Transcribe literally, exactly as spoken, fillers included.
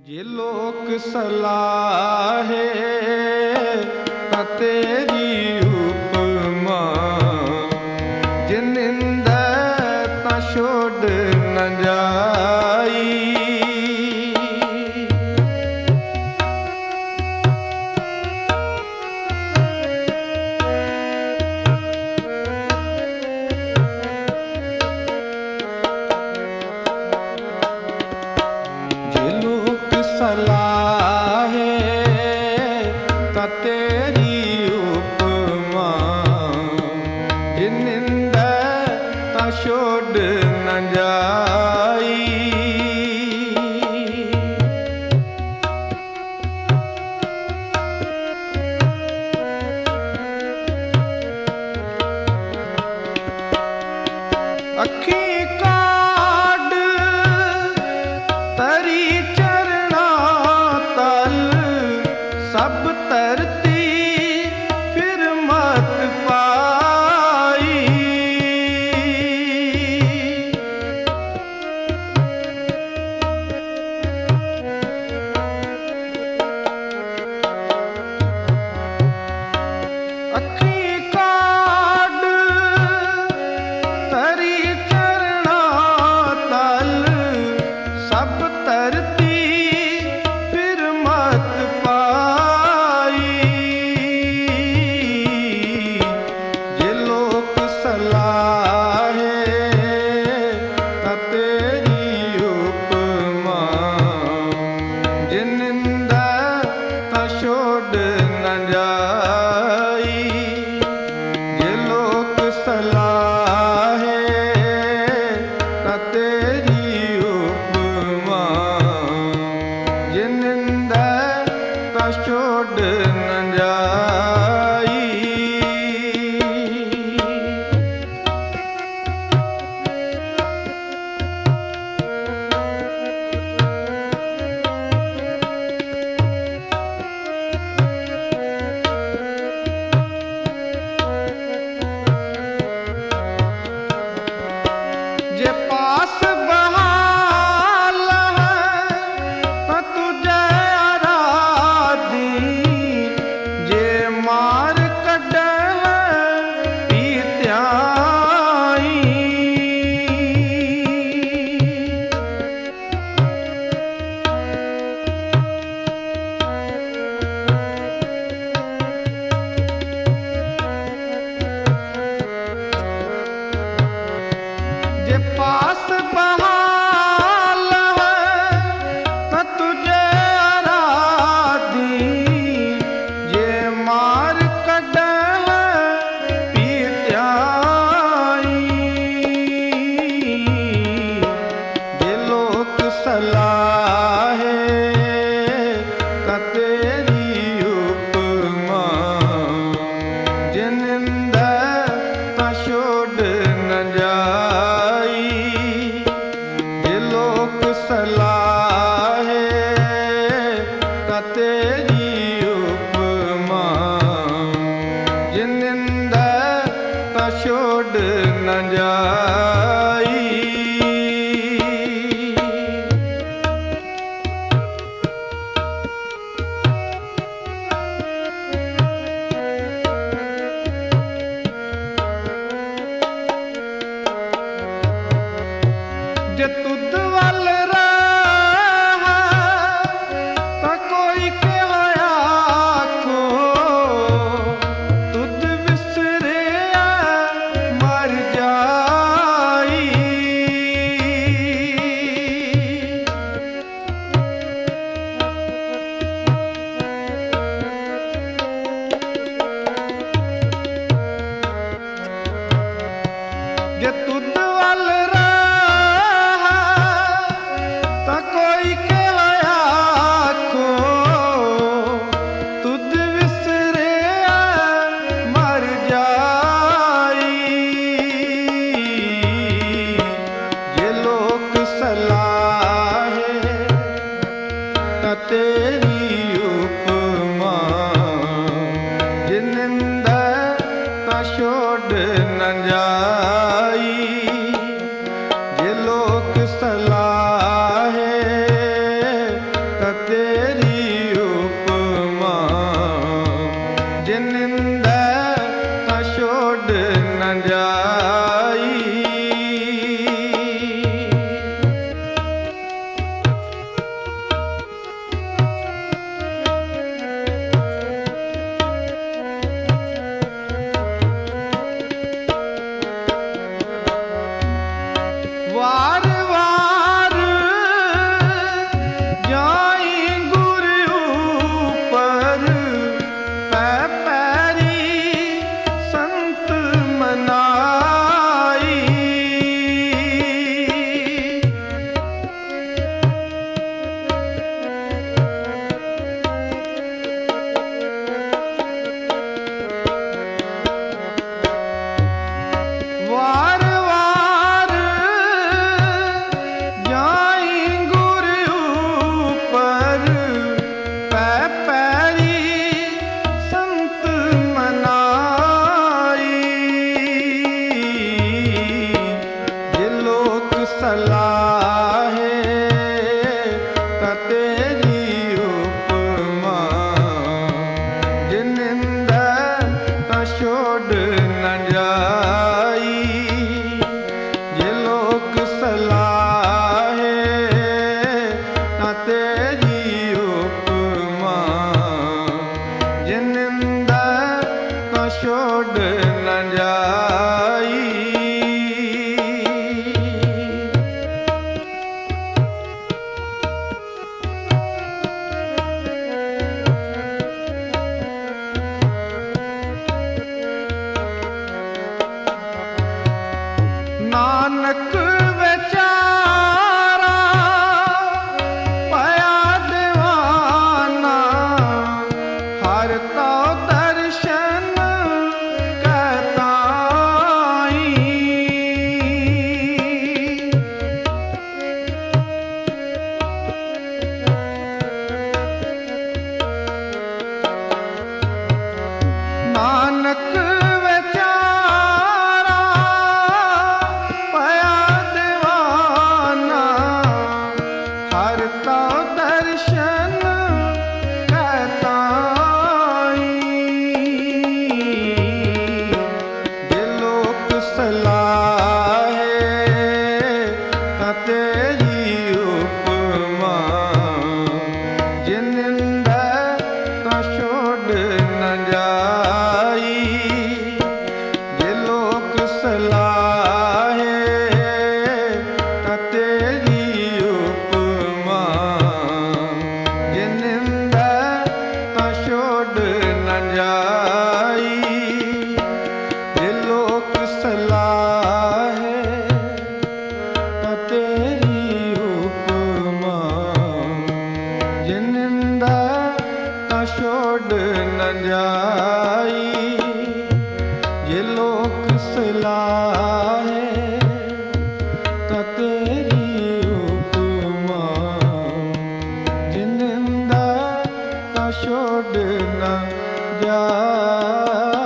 जे लोक सलाहे ता तेरी उपमा, जे निंदा ता छोड़ न जाई। जे लोक सलाहे ता तेरी उपमा, जे निंदा ता छोड़ न जाई। अखी काड तरी चरना तल, सब तरती फिर मत पाई। अखी काड तरी चरना तल, सब तरती फिर मत पाई। जे लोक सलाहे ता तेरी उपमा, जे निंदा ता छोड़ न जाई। जे लोक सलाहे ता तेरी उपमा, जे निंदा ता छोड़ न जाई। जे पास बहाल है ता तुझे आराधी, जे मार कड्डे है पीत्याई। जे पास बहाल है ता तुझे आराधी, जे मार कड्डे है पीत्याई। जे लोक सलाहे ता तेरी उपमा, जे निंदा ता छोड़ न जाई। जे लोक सलाहे ता तेरी उपमा, जे निंदा ता छोड़ न जाई। जे तुद वल ਸਲਾਹੇ ਤਾਂ ਤੇਰੀ ਉਪਮਾ, ਜਿਨਿੰਦਾ ਤਾਂ ਛੋੜ ਨਾ ਜਾ